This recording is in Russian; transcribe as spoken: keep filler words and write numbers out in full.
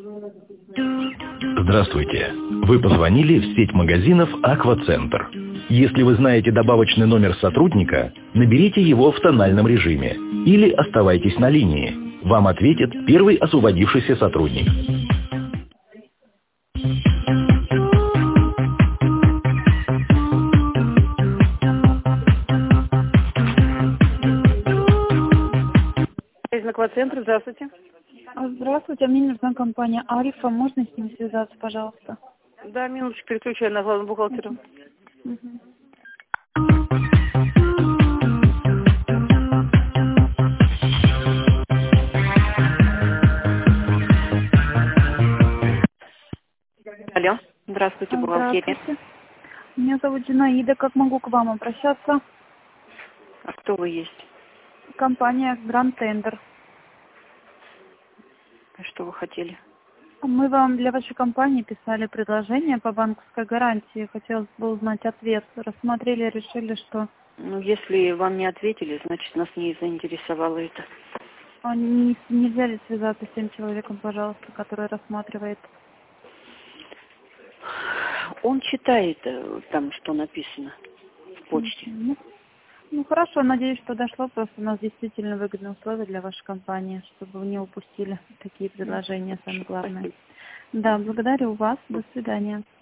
Здравствуйте. Вы позвонили в сеть магазинов «Аквацентр». Если вы знаете добавочный номер сотрудника, наберите его в тональном режиме или оставайтесь на линии. Вам ответит первый освободившийся сотрудник. Из Аквацентра, здравствуйте. Здравствуйте, мне нужна компания Альфа. Можно с ним связаться, пожалуйста? Да, минуточку, переключаю на главного бухгалтера. Мгм. Алло, здравствуйте, бухгалтерия. Здравствуйте. Меня зовут Зинаида. Как могу к вам обращаться? А кто вы есть? Компания Grand Tender. А что вы хотели? Мы вам для вашей компании писали предложение по банковской гарантии. Хотелось бы узнать ответ. Рассмотрели, решили, что Ну, если вам не ответили, значит, нас не заинтересовало это. а, не, нельзя ли связаться с тем человеком, пожалуйста, который рассматривает. Он читает э, там, что написано в почте. Ну, ну, хорошо, надеюсь, что дошло. Просто у нас действительно выгодные условия для вашей компании, чтобы вы не упустили такие предложения, самое главное. Да, благодарю вас. До свидания.